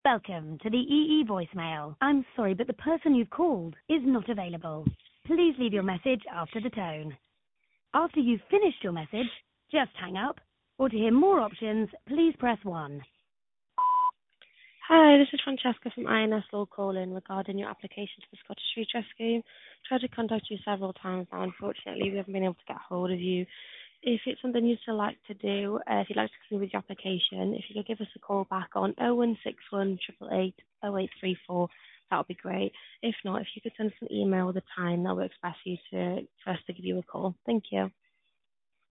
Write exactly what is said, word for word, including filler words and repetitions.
Welcome to the E E voicemail. I'm sorry, but the person you've called is not available. Please leave your message after the tone. After you've finished your message, just hang up. Or to hear more options, please press one. Hi, this is Francesca from I N S Law calling regarding your application to the Scottish Redress Scheme. Tried to contact you several times now. Unfortunately, we haven't been able to get hold of you. If it's something you'd still like to do, uh, if you'd like to continue with your application, if you could give us a call back on oh one six one, eight eight eight, oh eight three four, that would be great. If not, if you could send us an email with a time that works best for you to, for us to give you a call. Thank you.